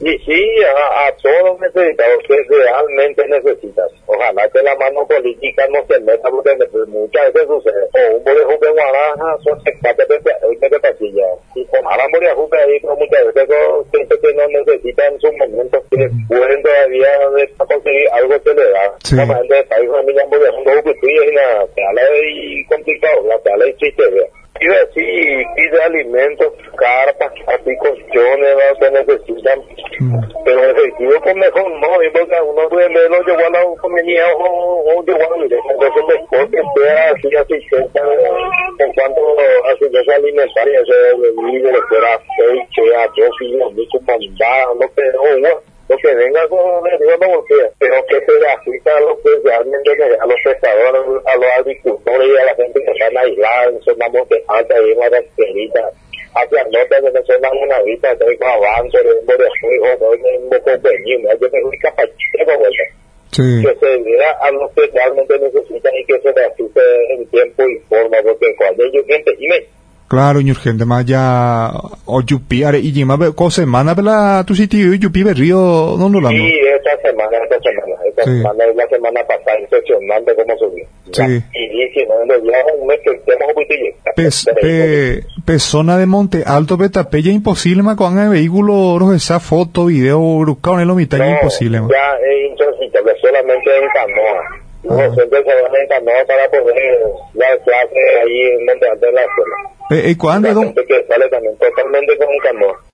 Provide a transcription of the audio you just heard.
Y sí, a todos necesitados que realmente necesitas. Ojalá que la mano política no se meta, porque muchas veces sucede. O un bolejo que guaraja, son sectores de pasilla. Y con la bolejo ahí, pero muchas veces gente que no necesita en sus momentos, que pueden todavía conseguir algo que le da. Sí. La gente de país, familia, bolejo, no que tú y nada, te habla de complicado, te habla de chiste, y así pide alimentos, carpas, así colchones, ¿no? Se necesitan, pero efectivo con mejor no, y porque uno puede verlo llevar a la compañía o llevar entonces mejor que sea así asistencia en cuanto a asistencia alimentaria, eso de bebidas, fuera aceite, arroz, mucho mandado, lo que venga con pero que se le afecta a los que realmente, a los pescadores, a los agricultores y a la gente que están aislados en zonas monte altas y en las características hacia el norte de la zona de una vista, que hay con avance, de juego, de un poco pequeño, hay que tener un capacito, que se diera a los que realmente necesitan y que se le asiste en tiempo y forma, porque cuando ellos gente, claro, urgente, más ya, o yupi, are, y más, semana, pela, tu sitio, yupi, río, ¿dónde lo sí, esta semana es la semana pasada, impresionante cómo subió. Sí. Y si no, un mes que estemos persona de Monte Alto, Petapella, imposible, más, con el vehículo, esa foto, video, buscado en la mitad, no, imposible, más. Ya es intransitable, solamente en canoa. No, siempre se van en canoa para poder dar clase ahí en Monte Alto en la escuela. ¿Cuándo? La gente que sale también totalmente con un canoa.